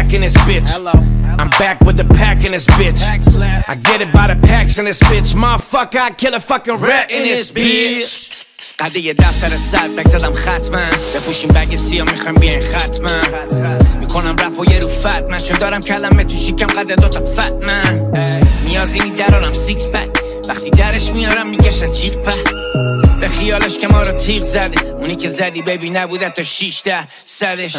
back in this bitch. I'm back with the pack in this bitch. I get it by the packs in this bitch. Motherfucker, I kill a fucking rat in this bitch. قد یه دفتر صد بک زدم ختمم بپوشیم بگ سیاه میخوایم بیاین ختمم میکنم رپ و یه رو فتمن چون دارم کلمه تو شیکم قد دوتا فتمن نیازی درارم سیکس پک وقتی درش میارم میکشن جیغ په به خیالش که ما رو تیغ زده اونی که زدی ببی نبوده تا 16%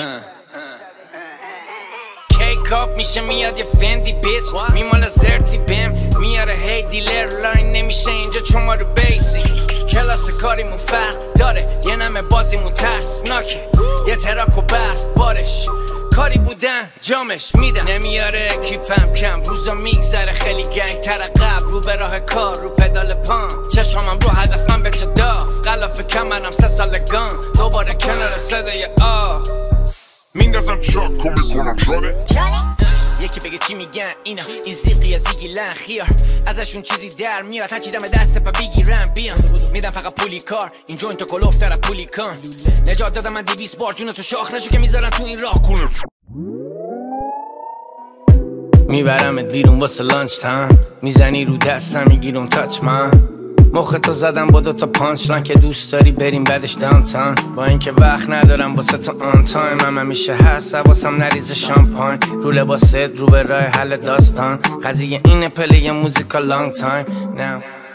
کیک اپ میشه میاد یه فندی بیچ میماله زرتی بهم میاره هی دیلر لاین نمیشه اینجا چون ما رو بیسی کلاس کاریمون فرق داره یه نمه بازیمون ترسناکه یه تراک و برف بارش کاری بودن جامش میدم نمیاره کیپم کم روزا میگذره خیلی گنگ تر قبل رو به راه کار رو پدال پام چشامم رو هدفم به جا داف غلاف کمرم 3 سالگان دوباره کنار صدای آه میندازم چاک و میکنم چاره یکی بگه چی میگن اینا این زیقی یا زیگی لن خیار ازشون چیزی در میاد هرچی دم دست پا بگیرم بیان میدم فقط پولی کار این جوین تو کلوف در پولی کن نجات دادم من 200 بار جون تو شاخ نشو که میذارن تو این راه کنه میبرمت بیرون واسه لانچ تایم میزنی رو دستم میگیرم تاچ من مخ تو زدم با 2 پانچ لاین که دوست داری بریم بعدش دانتان با اینکه وقت ندارم واسه تو آن تایم هم همیشه هست حواسم نریزه شامپاین رو لباست رو به راه حل داستان قضیه اینه پلی موزیکا لانگ تایم now